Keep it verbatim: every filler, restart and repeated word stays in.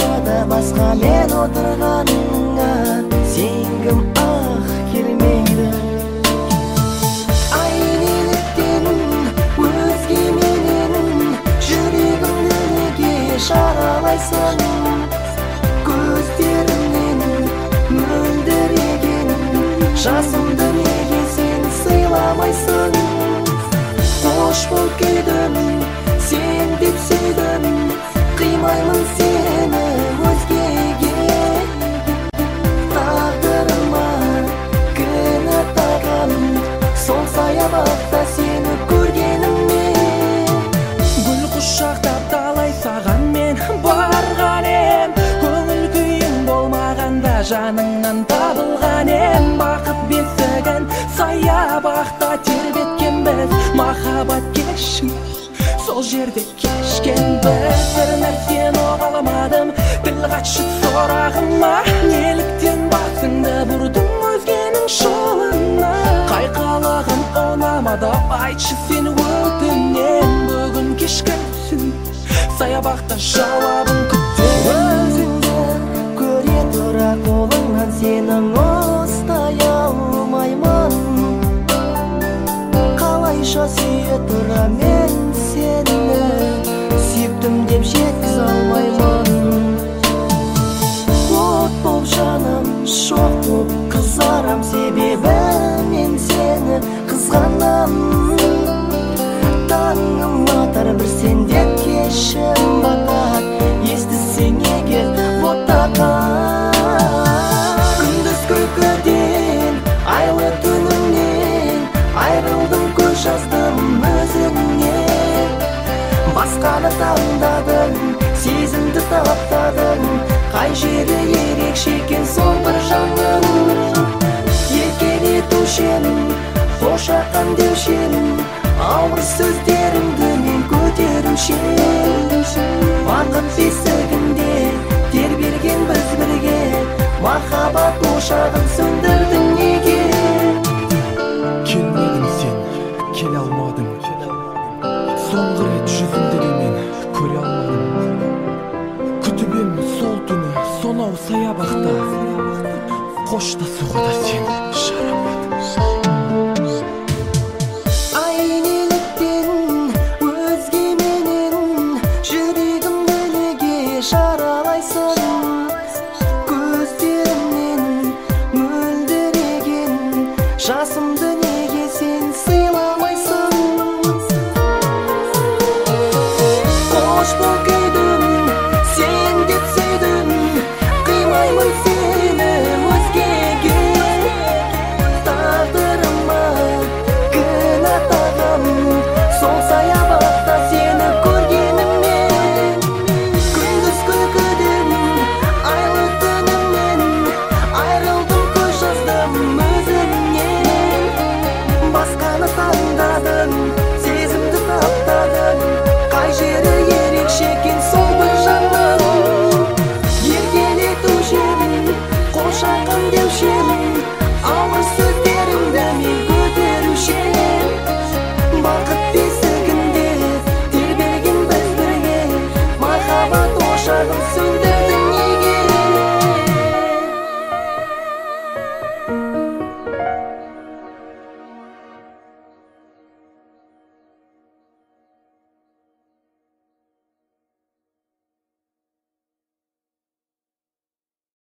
арбада басқа мен отырғаныңа сенгім ақ келмейді. Ай неліктен өзгеменен жүрегімді неге жаралайсың? Көздеріңнен мөлдіреген жасымды неге сен сыйламайсың? Қош бол күйдім, сен деп сүйдім, қимаймын сені өзгеге. Тағдырыма кінәлаған сол саябақта сені көргеніммен. Гүл құшақтап талай саған мен барған ем, көңіл күйің болмағанда жаныңнан табылған ем. Бақыт бесігін саябақта тербеткен біз, махаббат кешін сол жерде кешкенбіз. Бір нәрсені оғаламадым, тіл қатшы сұрағыма, неліктен басыңды бұрдың өзгенің жолына? Қайқалағым ұнамады, айтшы сен өтінем. Бүгін кешкісін саябақта жауабын күтем. Өзіңді көре тұра қолыңнан сенің ұстай алмаймын. Қалайша сүйе тұра мен сені сүйіктім деп жеткіз алмаймын. От болып жаным шоқ болып қызарам, себебі мен сені қызғанам. Таңым атар бір сенден кешім батар, естісең егер оттаған. Күндіз күлкіден, айлы түніңнен айрылдым, көз жаздым өзіңнен. Басқаны таңдадым, сезімді талаптадым, қай жері ерекше екен сол бір жаным. Еркелетушен, қошақан деушен, ауыр сөздерімді мен көтерушен. Бақыт бесігінде тербелген біз бірге, махаббат ошағын сөндірдің неге? Келмедің сен, келе алмадың, соңғы рет жүзіңді де мен көре алмадым. Күтіп ем сол түні сонау саябақта, қоштасуға да сен жарамадың. Ай неліктен өзгеменен жүрегімді неге жаралайсың?